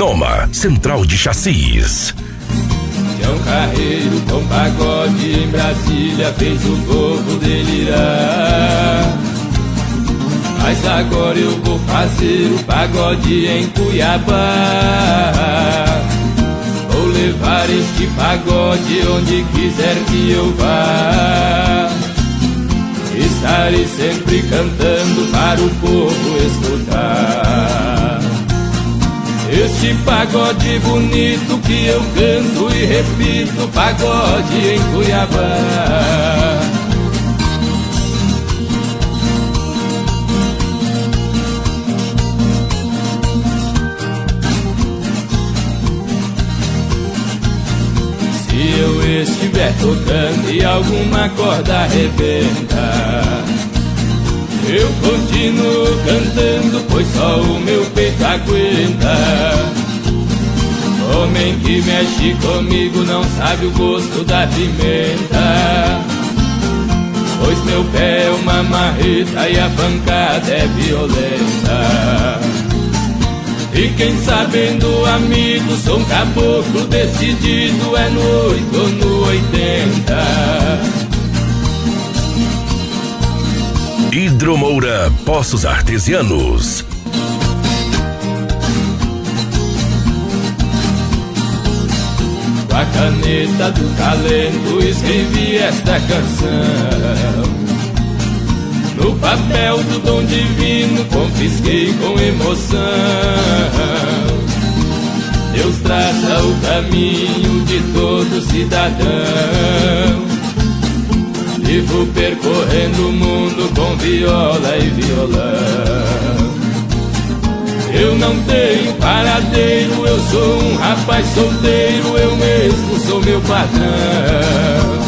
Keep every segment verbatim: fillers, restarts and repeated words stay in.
Noma, Central de Chassis. Tião Carreiro com pagode em Brasília fez o povo delirar. Mas agora eu vou fazer o pagode em Cuiabá. Vou levar este pagode onde quiser que eu vá. Estarei sempre cantando para o povo escutar. Este pagode bonito que eu canto e repito, pagode em Cuiabá. Se eu estiver tocando e alguma corda arrebenta, eu continuo cantando, pois só o meu peito aguenta. Homem que mexe comigo não sabe o gosto da pimenta, pois meu pé é uma marreta e a pancada é violenta. Fiquem sabendo, amigos, sou um caboclo decidido, é no oito ou no oitenta. Hidromoura Poços Artesianos. Com a caneta do talento escrevi esta canção. No papel do dom divino confisquei com emoção. Deus traça o caminho de todo cidadão. Vivo percorrendo o mundo com viola e violão. Eu não tenho paradeiro, eu sou um rapaz solteiro, eu mesmo sou meu patrão.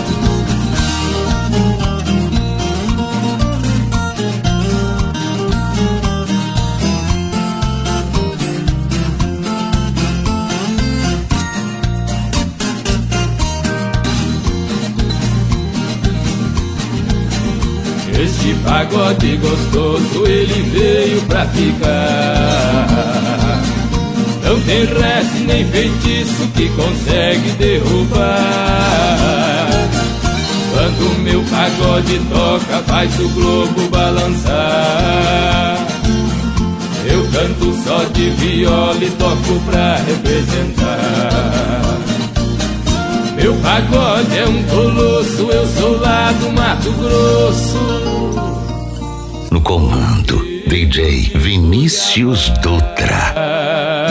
Este pagode gostoso, ele veio pra ficar. Não tem resto nem feitiço que consegue derrubar. Quando meu pagode toca, faz o globo balançar. Eu canto só de viola e toco pra representar. Meu pagode é um colosso, eu sou lá do Mato Grosso. No comando, D J Vinícius Dutra.